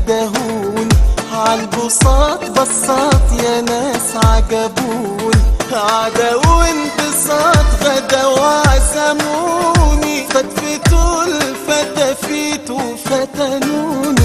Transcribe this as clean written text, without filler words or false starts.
ندهون عالبساط بساط يا ناس عجبون عدا وانبساط غدا وعزموني فتفتوا الفتافيت وفتنوني